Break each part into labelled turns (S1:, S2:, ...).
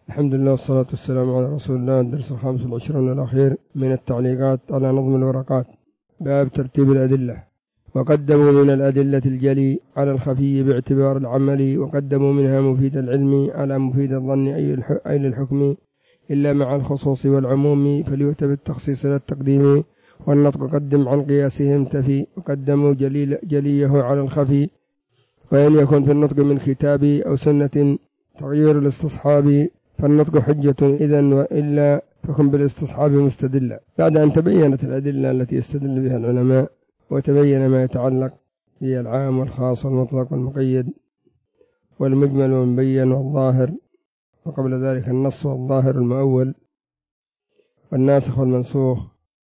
S1: الحمد لله والصلاة والسلام على رسول الله. الدرس 25 الأخير من التعليقات على نظم الورقات. باب ترتيب الأدلة. وقدموا من الأدلة الجلي على الخفي باعتبار العمل، وقدموا منها مفيد العلم على مفيد الظن أي للحكم إلا مع الخصوص والعموم، فليؤتى بالتخصيص لا التقديم، والنطق قدم عن قياسهم تفي. وقدموا جليه على الخفي، وإن يكن في النطق من كتاب أو سنة تغيير الاستصحاب فالنطق حجة إذن، وإلا فكن بالاستصحاب مستدلا. بعد أن تبينت الأدلة التي يستدل بها العلماء، وتبين ما يتعلق بالعام والخاص والمطلق والمقيد والمجمل والمبين والظاهر، وقبل ذلك النص والظاهر المؤول والناسخ والمنسوخ،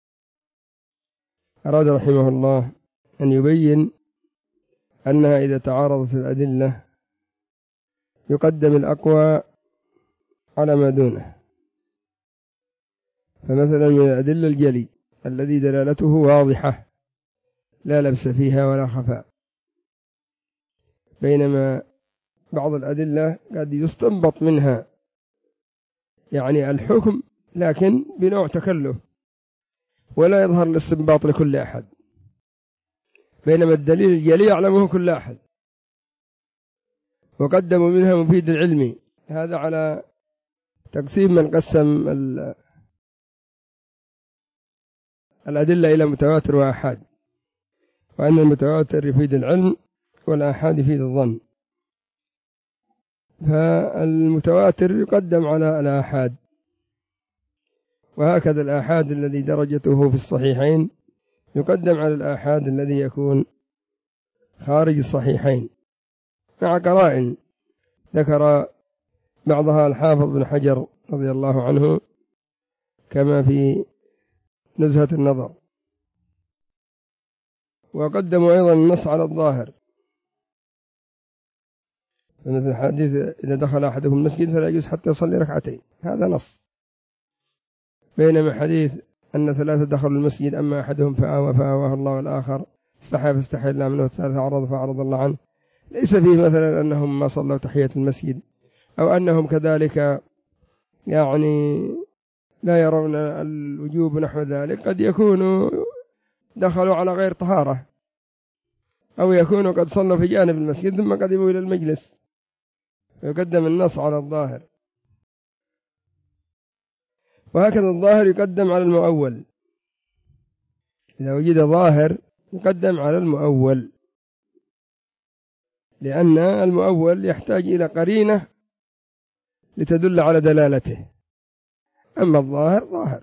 S1: أراد رحمه الله أن يبين أنها إذا تعارضت الأدلة يقدم الأقوى على ما دونه. فمثلا من الأدلة الجلي الذي دلالته واضحة لا لبس فيها ولا خفاء، بينما بعض الأدلة قد يستنبط منها يعني الحكم لكن بنوع تكلف ولا يظهر الاستنباط لكل أحد، بينما الدليل الجلي يعلمه كل أحد. وقدموا منها مفيد العلم، هذا على تقسيم من قسم الأدلة إلى متواتر وآحاد، وأن المتواتر يفيد العلم والآحاد يفيد الظن. فالمتواتر يقدم على الآحاد، وهكذا الآحاد الذي درجته في الصحيحين يقدم على الآحاد الذي يكون خارج الصحيحين، مع قرائن ذكر بعضها الحافظ بن حجر رضي الله عنه كما في نزهة النظر. وقدموا أيضا النص على الظاهر، فمثل حديث إذا دخل أحدهم المسجد فلا يجوز حتى يصلي ركعتين، هذا نص. بينما حديث أن ثلاثة دخلوا المسجد أما أحدهم فآواه الله، والآخر استحى فاستحى الله منه، والثالث أعرض فأعرض الله عنه، ليس فيه مثلا أنهم ما صلوا تحية المسجد، أو أنهم كذلك يعني لا يرون الوجوب نحو ذلك. قد يكونوا دخلوا على غير طهارة، أو يكونوا قد صلوا في جانب المسجد ثم قدموا إلى المجلس، فيقدم النص على الظاهر. وهكذا الظاهر يقدم على المؤول، إذا وجد ظاهر يقدم على المؤول، لأن المؤول يحتاج إلى قرينة لتدل على دلالته، أما الظاهر ظاهر.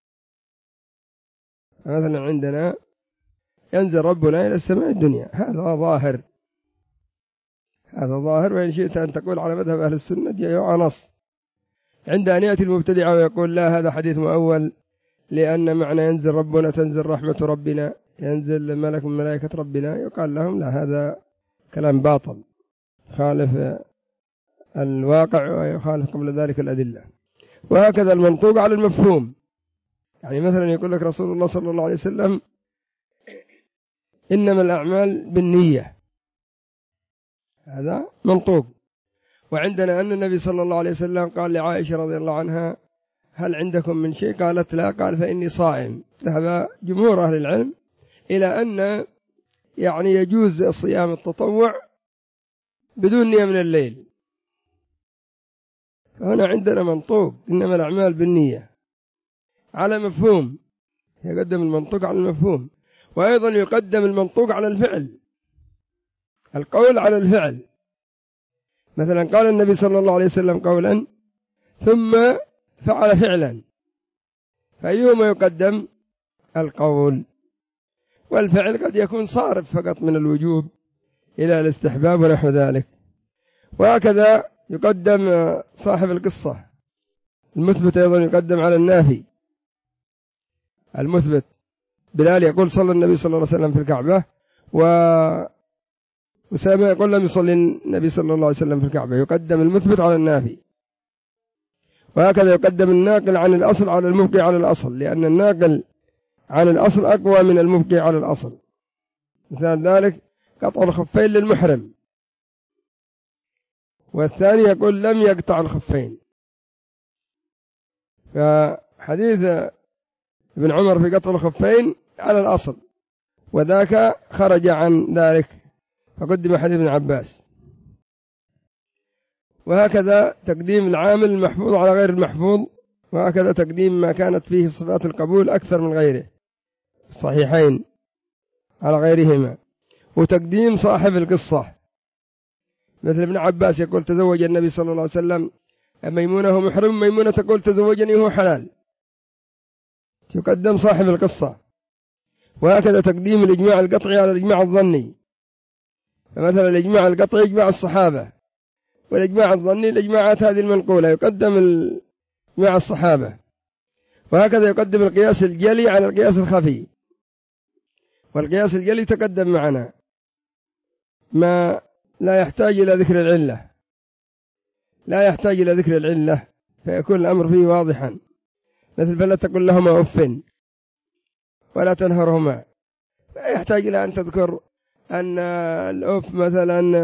S1: مثلا عندنا ينزل ربنا إلى السماء الدنيا، هذا ظاهر، هذا ظاهر. وإن شئت أن تقول على مذهب أهل السنة جاء نص. عند أن يأتي المبتدع ويقول لا هذا حديث مؤول، لأن معنى ينزل ربنا تنزل رحمة ربنا، ينزل ملك من ملائكة ربنا، يقال لهم لا، هذا كلام باطل خالف الواقع ويخالف قبل ذلك الأدلة. وهكذا المنطوق على المفهوم، يعني مثلا يقول لك رسول الله صلى الله عليه وسلم إنما الأعمال بالنية، هذا منطوق. وعندنا أن النبي صلى الله عليه وسلم قال لعائشة رضي الله عنها هل عندكم من شيء؟ قالت لا، قال فإني صائم. ذهب جمهور أهل العلم إلى أن يعني يجوز صيام التطوع بدون نية من الليل. فهنا عندنا منطوق إنما الأعمال بالنية على مفهوم، يقدم المنطوق على المفهوم. وأيضا يقدم المنطوق على الفعل، القول على الفعل. مثلا قال النبي صلى الله عليه وسلم قولا ثم فعل فعلا، فأيهما يقدم؟ القول. والفعل قد يكون صارف فقط من الوجوب إلى الاستحباب ونحو ذلك. وهكذا يقدم صاحب القصة، المثبت أيضا يقدم على النافي. المثبت بلال يقول صلى النبي صلى الله عليه وسلم في الكعبة، وأسامة يقول لم يصلي النبي صلى الله عليه وسلم في الكعبة، يقدم المثبت على النافي. وهكذا يقدم الناقل عن الأصل على المبقي على الأصل، لأن الناقل عن الأصل أقوى من المبقي على الأصل. مثال ذلك قطع الخفين للمحرم، والثاني يقول لم يقطع الخفين، فحديث ابن عمر في قطع الخفين على الأصل، وذاك خرج عن ذلك فقدم حديث ابن عباس. وهكذا تقديم العامل المحفوظ على غير المحفوظ، وهكذا تقديم ما كانت فيه صفات القبول أكثر من غيره الصحيحين على غيرهما، وتقديم صاحب القصة مثل ابن عباس يقول تزوج النبي صلى الله عليه وسلم ميمونة محرم، ميمونة تقول تزوجني هو حلال، يقدم صاحب القصة. وهكذا تقديم الإجماع القطعي على الإجماع الظني، فمثلا الإجماع القطعي إجماع الصحابة، والإجماع الظني الإجماعات هذه المنقولة يقدم إجماع الصحابة. وهكذا يقدم القياس الجلي على القياس الخفي، والقياس الجلي تقدم معنا ما لا يحتاج إلى ذكر العلة، لا يحتاج إلى ذكر العلة فيكون الأمر فيه واضحا، مثل فلا تقل لهما أف ولا تنهرهما، لا يحتاج إلى أن تذكر أن الأف مثلا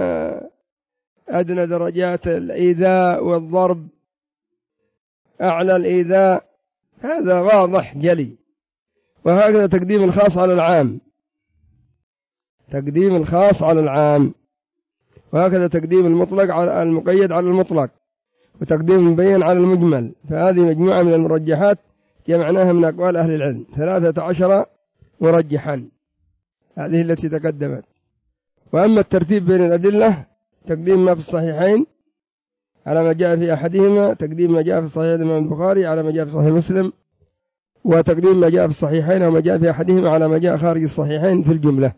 S1: أدنى درجات الإيذاء والضرب أعلى الإيذاء، هذا واضح جلي. وهكذا تقديم الخاص على العام، تقديم الخاص على العام. وهكذا تقديم المطلق على المقيد على المطلق، وتقديم المبين على المجمل. فهذه مجموعة من المرجحات جمعناها من أقوال أهل العلم 13 مرجحا، هذه التي تقدمت. وأما الترتيب بين الأدلة تقديم ما في الصحيحين على ما جاء في أحدهما، تقديم ما جاء في صحيح الإمام البخاري على ما جاء في صحيح مسلم، وتقديم ما جاء في الصحيحين وما جاء في أحدهما على ما جاء خارج الصحيحين في الجملة.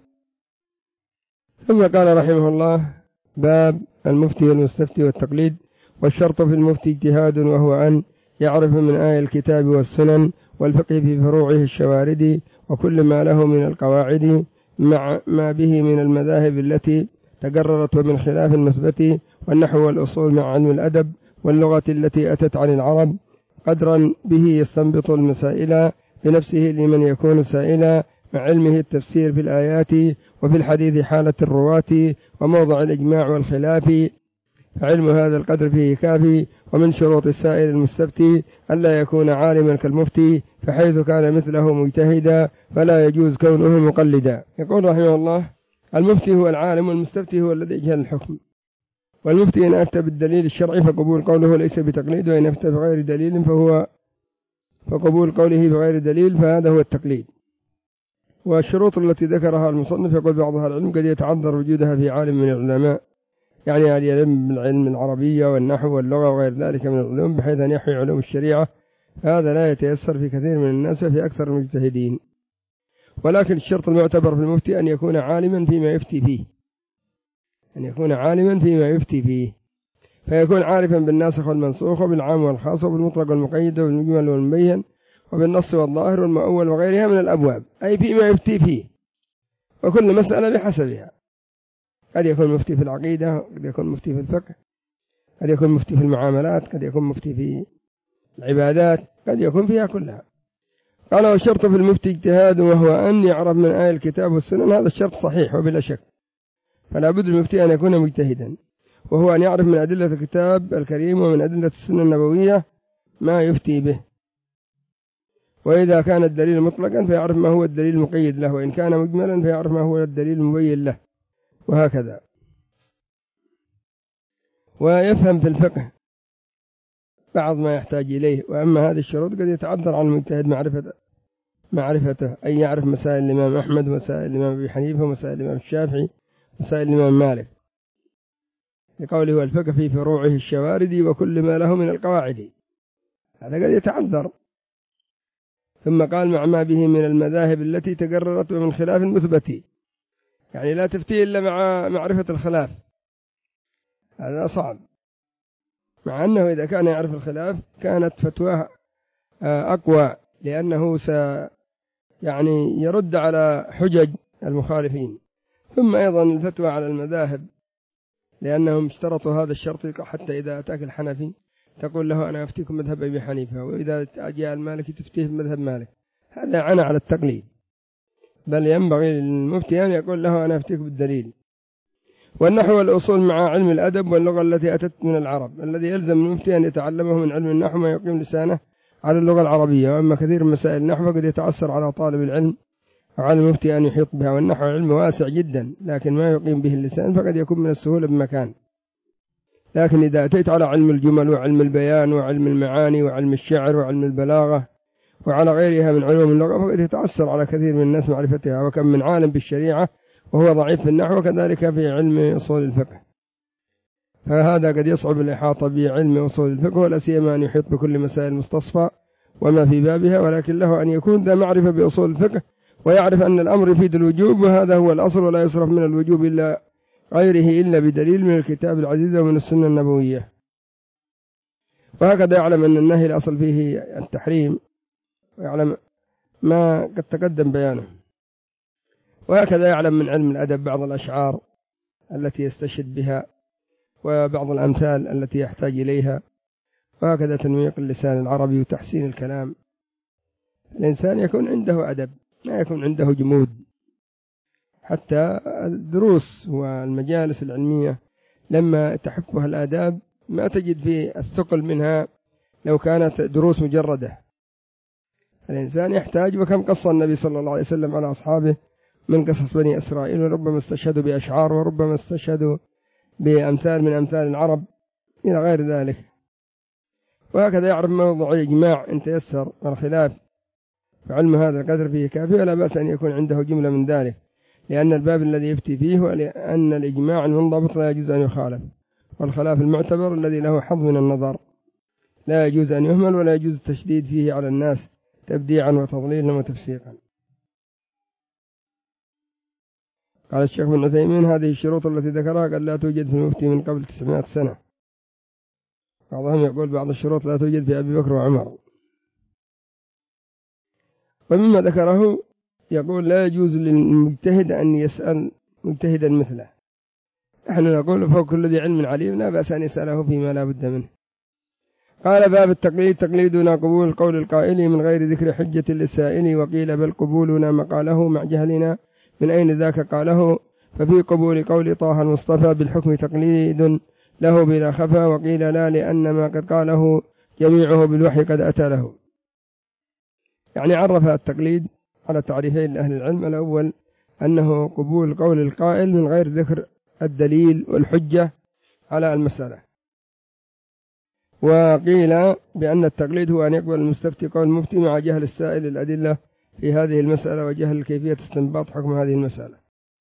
S1: ثم قال رحمه الله: باب المفتي والمستفتي والتقليد. والشرط في المفتي اجتهاد، وهو أن يعرف من آية الكتاب والسنن والفقه في فروعه الشوارد، وكل ما له من القواعد مع ما به من المذاهب التي تقررت ومن خلاف المثبت، والنحو والأصول مع علم الأدب، واللغة التي أتت عن العرب، قدرا به يستنبط المسائل بنفسه لمن يكون سائلا، مع علمه التفسير في الآيات وفي الحديث حالة الرواة وموضع الإجماع والخلاف، فعلم هذا القدر فيه كافي. ومن شروط السائل المستفتي ألا يكون عالما كالمفتي، فحيث كان مثله مجتهدا فلا يجوز كونه مقلدا. يقول رحمه الله: المفتي هو العالم، والمستفتي هو الذي يجهل الحكم. والمفتي إن أفتى بالدليل الشرعي فقبول قوله ليس بتقليد، وإن أفتى بغير دليل فقبول قوله بغير دليل، فهذا هو التقليد. والشروط التي ذكرها المصنف يقول بعضها العلم قد يتعذر وجودها في عالم من العلماء، يعني العلم بالعلم العربية والنحو واللغة وغير ذلك من العلوم، بحيث أن يحوي علوم الشريعة، هذا لا يتيسر في كثير من الناس وفي أكثر المجتهدين. ولكن الشرط المعتبر في المفتي أن يكون عالما فيما يفتي فيه، أن يكون عالما فيما يفتي فيه، فيكون عارفا بالناسخ والمنسوخ وبالعام والخاص وبالمطلق والمقيد وبالمجمل والمبين وبالنص والظاهر والمؤول وغيرها من الأبواب، أي فيما يفتي فيه، وكل مسألة بحسبها. قد يكون مفتي في العقيدة، قد يكون مفتي في الفقه، قد يكون مفتي في المعاملات، قد يكون مفتي في العبادات، قد يكون فيها كلها. قال: والشرط في المفتي اجتهاد، وهو أن يعرف من آية الكتاب والسنن. هذا الشرط صحيح وبلا شك، فلا بد المفتي أن يكون مجتهدا، وهو أن يعرف من أدلة الكتاب الكريم ومن أدلة السنة النبوية ما يفتي به. وإذا كان الدليل مطلقا فيعرف ما هو الدليل المقيد له، وإن كان مجملا فيعرف ما هو الدليل المبين له، وهكذا. ويفهم في الفقه بعض ما يحتاج إليه. وأما هذه الشروط قد يتعذر على المجتهد معرفته، أن يعرف مسائل الإمام أحمد ومسائل الإمام أبي حنيفة ومسائل الإمام الشافعي ومسائل الإمام مالك، لقوله والفقه في فروعه الشوارد وكل ما له من القواعد، هذا قد يتعذر. ثم قال: مع ما به من المذاهب التي تقررت ومن خلاف المثبت، يعني لا تفتي إلا مع معرفة الخلاف، هذا صعب، مع أنه إذا كان يعرف الخلاف كانت فتواه أقوى، لأنه يعني يرد على حجج المخالفين. ثم أيضا الفتوى على المذاهب، لأنهم اشترطوا هذا الشرط، حتى إذا أتاك الحنفي تقول له أنا أفتيكم مذهب أبي حنيفة، وإذا جاء المالكي تفتيه مذهب مالك، هذا عنا على التقليد، بل ينبغي للمفتي أن يقول له أنا أفتيك بالدليل. والنحو والأصول مع علم الأدب واللغة التي أتت من العرب، الذي يلزم المفتي أن يتعلمه من علم النحو ما يقيم لسانه على اللغة العربية. وأما كثير من مسائل النحو قد يتعسر على طالب العلم وعلى المفتي أن يحيط بها، والنحو علم واسع جدا، لكن ما يقيم به اللسان فقد يكون من السهولة بمكان. لكن إذا أتيت على علم الجمل وعلم البيان وعلم المعاني وعلم الشعر وعلم البلاغة وعلى غيرها من علوم اللغة فقد يتعسر على كثير من الناس معرفتها. وكم من عالم بالشريعة وهو ضعيف في النحو، وكذلك في علم أصول الفقه، فهذا قد يصعب الإحاطة بعلم أصول الفقه، ولا سيما أن يحيط بكل مسائل المستصفى وما في بابها، ولكن له أن يكون ذا معرفة بأصول الفقه ويعرف أن الأمر يفيد الوجوب، وهذا هو الأصل، ولا يصرف من الوجوب إلا غيره إلا بدليل من الكتاب العزيز ومن السنة النبوية. وهكذا يعلم أن النهي الأصل فيه التحريم، ويعلم ما قد تقدم بيانه. وهكذا يعلم من علم الأدب بعض الأشعار التي يستشهد بها وبعض الأمثال التي يحتاج إليها، وهكذا تنميق اللسان العربي وتحسين الكلام. الإنسان يكون عنده أدب، ما يكون عنده جمود. حتى الدروس والمجالس العلمية لما تحفها الآداب ما تجد في الثقل منها لو كانت دروس مجردة. الإنسان يحتاج، وكم قص النبي صلى الله عليه وسلم على أصحابه من قصص بني إسرائيل، وربما استشهدوا بأشعار وربما استشهدوا بأمثال من أمثال العرب إلى غير ذلك. وهكذا يعرف موضوع إجماع إن تيسر الخلاف، فعلم هذا القدر فيه كافي، ولا بأس أن يكون عنده جملة من ذلك، لأن الباب الذي يفتي فيه ولأن الإجماع المنضبط لا يجوز أن يخالف، والخلاف المعتبر الذي له حظ من النظر لا يجوز أن يهمل، ولا يجوز التشديد فيه على الناس تبديعا وتضليلا وتفسيقا. قال الشيخ بن عثيمين: هذه الشروط التي ذكرها قد لا توجد في المفتي من قبل 900 سنة. بعضهم يقول بعض الشروط لا توجد في أبي بكر وعمر. ومما ذكره يقول: لا يجوز للمجتهد أن يسأل مجتهدا مثله. نحن نقول: فوق كل ذي علم عليم، لا بأس أن يسأله فيما لا بد منه. قال: باب التقليد: تقليدنا قبول قول القائل من غير ذكر حجة للسائل، وقيل بل قبولنا مقاله مع جهلنا من أين ذاك قاله، ففي قبول قول طه المصطفى بالحكم تقليد له بلا خفا، وقيل لا لأن ما قد قاله جميعه بالوحي قد أتى له. يعني عرف التقليد على تعريفين لأهل العلم: الأول أنه قبول قول القائل من غير ذكر الدليل والحجة على المسألة، وقيل بأن التقليد هو أن يقبل المستفتي قول المفتي مع جهل السائل الأدلة في هذه المسألة وجهل كيفية استنباط حكم هذه المسألة.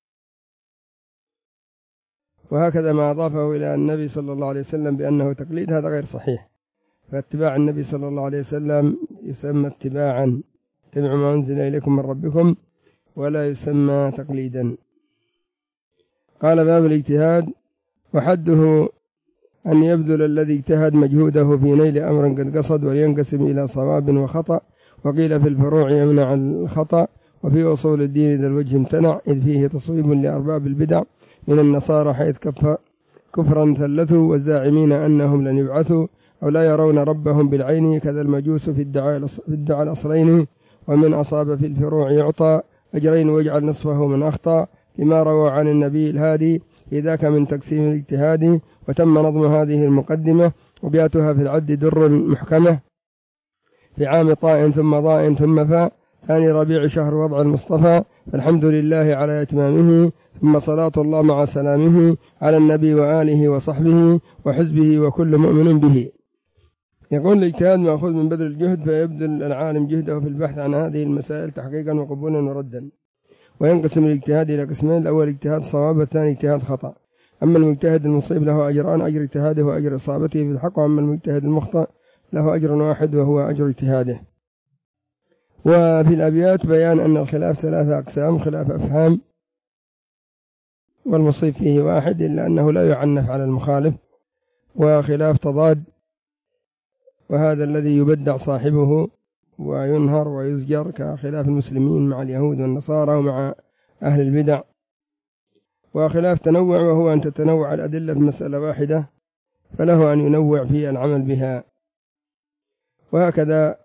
S1: وهكذا ما أضافه إلى النبي صلى الله عليه وسلم بأنه تقليد هذا غير صحيح، فاتباع النبي صلى الله عليه وسلم يسمى اتباعا، اتبعوا ما أنزل إليكم من ربكم، ولا يسمى تقليدا. قال: باب الاجتهاد: وحده أن يبذل الذي اجتهد مجهوده في نيل أمر قد قصد، ولينقسم إلى صواب وخطأ، وقيل في الفروع يمنع الخطأ، وفي أصول الدين ذا الوجه امتنع، إذ فيه تصويب لأرباب البدع من النصارى حيث كفرا ثلثوا، والزاعمين أنهم لن يبعثوا أو لا يرون ربهم بالعين، كذا المجوس في الدعاء الأصلين، ومن أصاب في الفروع يعطى أجرين واجعل نصفه من أخطأ، لما روى عن النبي الهادي في ذاك من تقسيم الاجتهاد. وتم نظم هذه المقدمة وبياتها في العد در محكمة في عام طاء ثم ضاء ثم فاء، ثاني ربيع شهر وضع المصطفى، فالحمد لله على إتمامه، ثم صلاة الله مع سلامه على النبي وآله وصحبه وحزبه وكل مؤمن به. يقول: الاجتهاد مأخوذ من بذل الجهد، فيبذل العالم جهده في البحث عن هذه المسائل تحقيقا وقبولا وردا. وينقسم الاجتهاد إلى قسمين: الأول اجتهاد صواب، والثاني اجتهاد خطأ. أما المجتهد المصيب له أجران: أجر اجتهاده وأجر إصابته في الحق، وأما المجتهد المخطئ له أجر واحد وهو أجر اجتهاده. وفي الأبيات بيان أن الخلاف 3 أقسام: خلاف أفهام، والمصيب فيه واحد إلا أنه لا يعنف على المخالف، وخلاف تضاد، وهذا الذي يبدع صاحبه وينهر ويزجر، كخلاف المسلمين مع اليهود والنصارى ومع أهل البدع. وخلاف تنوع، وهو أن تتنوع الأدلة في مسألة واحدة فله أن ينوع في العمل بها. وهكذا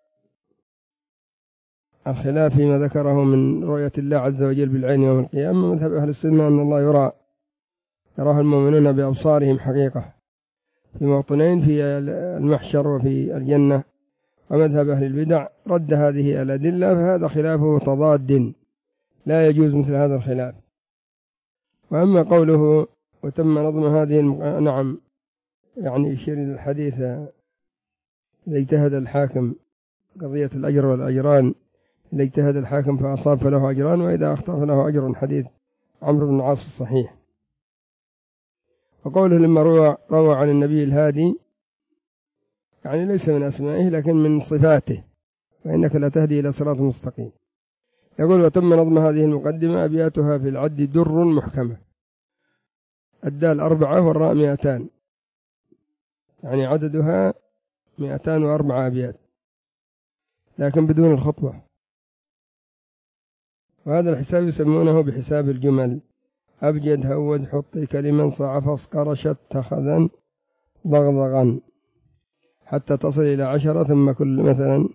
S1: الخلاف فيما ذكره من رؤية الله عز وجل بالعين يوم القيامة. مذهب أهل السنة أن الله يراه المؤمنون بأبصارهم حقيقة في موطنين: في المحشر وفي الجنة. ومذهب أهل البدع رد هذه الأدلة، فهذا خلافه تضاد لا يجوز مثل هذا الخلاف. وأما قوله وتم نظم هذه نعم، يعني يشير إلى الحديث إذا اجتهد الحاكم قضية الأجر والأجران، إذا اجتهد الحاكم فأصاب فله أجران وإذا أخطأ فله أجر، حديث عمرو بن العاص الصحيح. وقوله لما روى عن النبي الهادي، يعني ليس من أسمائه لكن من صفاته، فإنك لا تهدي إلى صراط مستقيم. يقول وتم نظم هذه المقدمة أبياتها في العد در محكمة، الدال 4 والراء 200، يعني عددها 204 أبيات لكن بدون الخطبة. وهذا الحساب يسمونه بحساب الجمل، أبجد هود حطي كلما صعفص قرشت تخذا ضغضغا حتى تصل إلى 10، ثم مثلا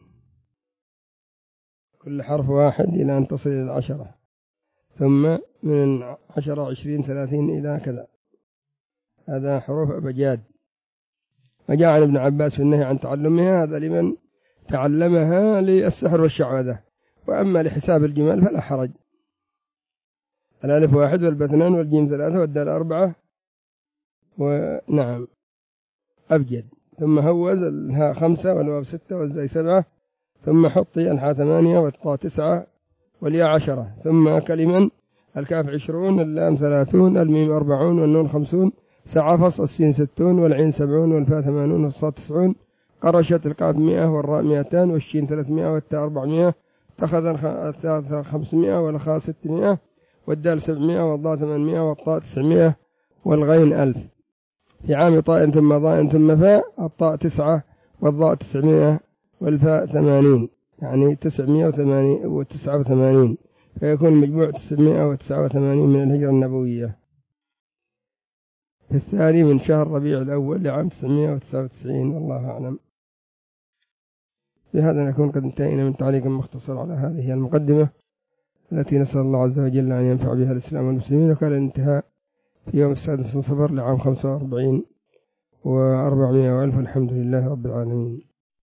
S1: كل حرف واحد إلى أن تصل إلى 10، ثم من 10 20 30 إلى كذا. هذا حروف أبجاد. وجاء عن ابن عباس في النهي عن تعلمها، هذا لمن تعلمها للسحر والشعوذة. وأما لحساب الجمال فلا حرج، الألف 1 والباء 2 والجيم 3 والدال 4 ونعم أبجد، ثم هوز الهاء 5 والواو 6 والزاي 7، ثم حطي الحاء 8 والطاء 9 والياء 10، ثم كلما الكاف 20 اللام 30 الميم 40 والنون 50 سعفص السين 60 والعين 70 والفاء 80 والصاد 90 قرشت القاف 100 والراء 200 والشين 300 والتاء 400 اتخذ 500 والخاء 600 والدال 700 والضاء 800 والطاء 900 والغين 1000. في عام طاء ثم ضاء ثم فاء الطاء 9 والضاء 900 والفاء 80، يعني 989، فيكون المجموع 989 من الهجرة النبوية في الثاني من شهر ربيع الأول لعام 999، والله أعلم. بهذا نكون قد انتهينا من تعليق مختصر على هذه المقدمة التي نسأل الله عز وجل أن ينفع بها الإسلام والمسلمين. وكان الانتهاء في يوم 6 صفر لعام 45 و400 وألف. الحمد لله رب العالمين.